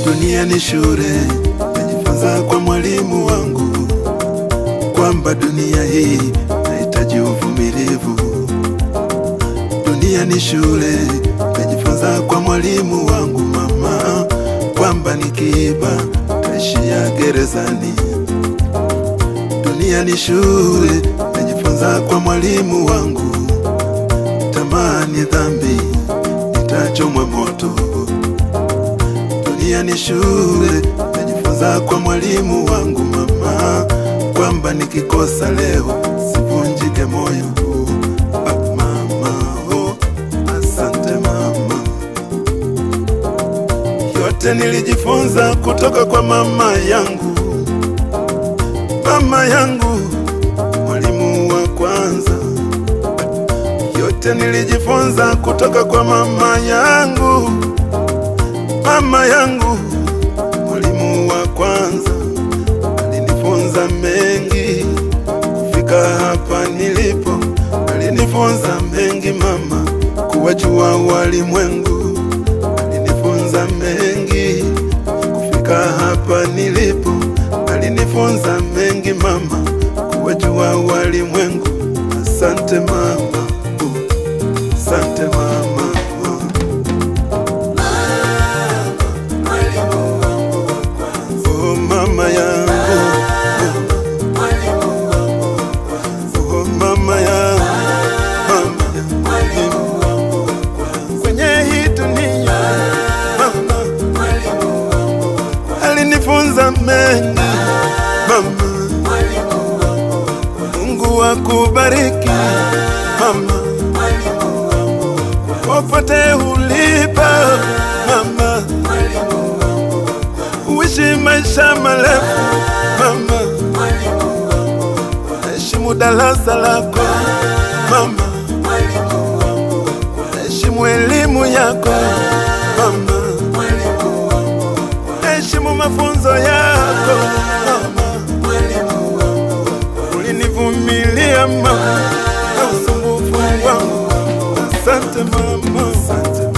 Dunia ni shule, najifunza kwa mwalimu wangu kwamba dunia hii inahitaji uvumilivu. Dunia ni shule, najifunza kwa mwalimu wangu mama kwamba nikiiba taishia gerezani. Dunia ni shule, najifunza kwa mwalimu wangu, tamaa ni dhambi, nitachomwa moto. Dunia ni shule, najifunza kwa mwalimu wangu mama kwamba nikikosa leo sivunjike moyo. Mama, asante mama. Yote nilijifunza kutoka kwa mama yangu. Mama yangu mwalimu wa kwanza. Yote nilijifunza kutoka kwa mama yangu. Mama yangu mwalimu wa kwanza, alinifunza mengi kufika hapa nilipo. Alinifunza mengi mama, kuwajua walimwengu. Alinifunza mengi kufika hapa nilipo. Alinifunza mengi mama, kuwajua walimwengu. Asante mama, asante mama. Mama yangu, oh mama yangu, kwenye hii dunia mama alinifunza mengi mama. Mungu akubariki mama, popote ulipo mama, uishi maisha marefu mama, heshimu darasa lako mama, heshimu elimu yako mama, heshimu mafunzo yako mama. Ulinivumilia mama na usumbufu wangu. Asante mama, asante.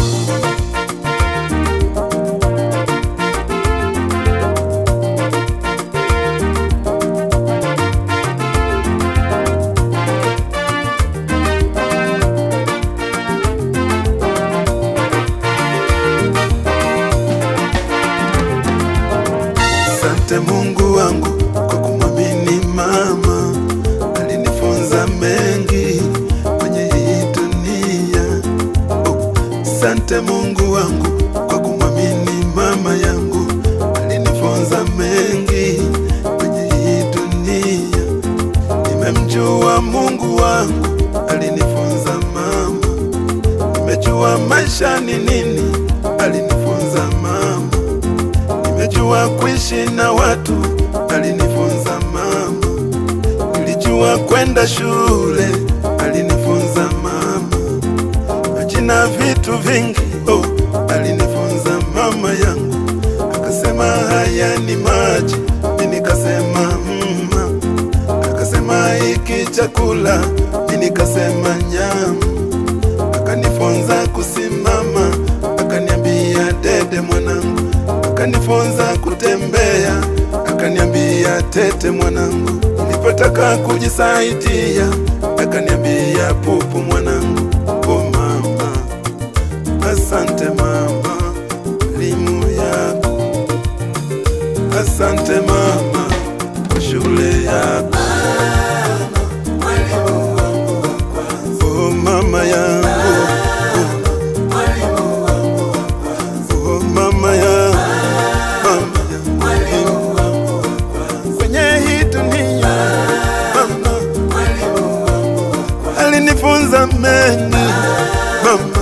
Asante Mungu wangu kwa kumwamini mama, alinifunza mengi kwenye hii dunia. Asante Mungu wangu kwa kumwamini mama yangu, alinifunza mengi kwenye hii dunia. Nimemjua Mungu wangu, alinifunza mama. Nimejua maisha ni nini, alinifunza mama. Nimejua kuishi na watu, alinifunza mama. Nilijua kwenda shule, alinifunza mama. Majina vitu vingi, alinifunza mama yangu. Akasema haya ni maji, mimi nikasema Akasema hiki chakula, mimi nikasema nyama. Akanifunza kusimama, akaniambia dede mwanangu. Akanifunza kutembea, akaniambia tete mwanangu. Nilipotaka kujisaidia, akaniambia pupu mwanangu. Oh mama, asante mama, elimu yako. Asante mama, kwa shule yako. Oh mama yangu, oh mama yangu. Alinifunza mengi mama,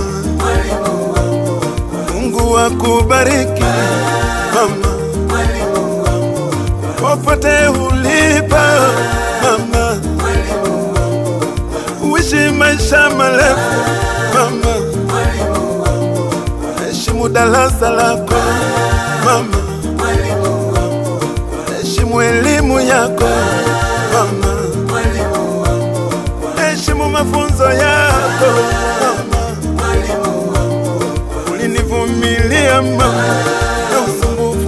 Mungu akubariki mama, popote ulipo mama, uishi maisha marefu mama, heshimu darasa lako mama, heshimu elimu yako mama, heshimu mafunzo yako mama. Ulinivumilia mama na usumbufu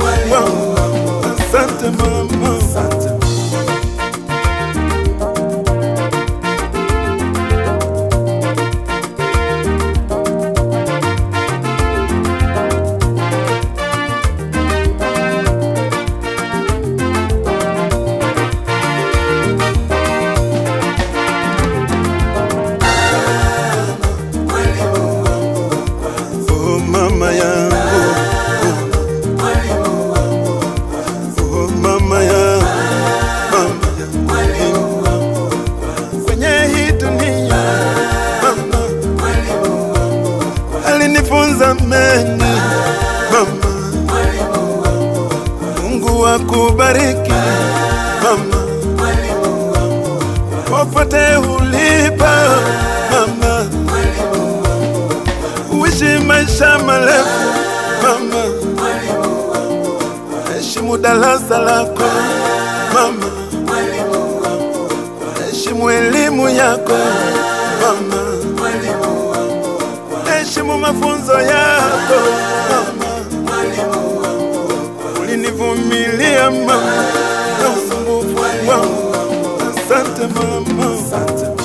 ulinifunza mengi mama. Mungu akubariki mama, popote ulipo mama, uishi maisha marefu mama, heshimu darasa lako mama, heshimu elimu yako mama, heshimu mafunzo yako mama. Ulinivumilia mama na usumbufu wangu. Asante mama.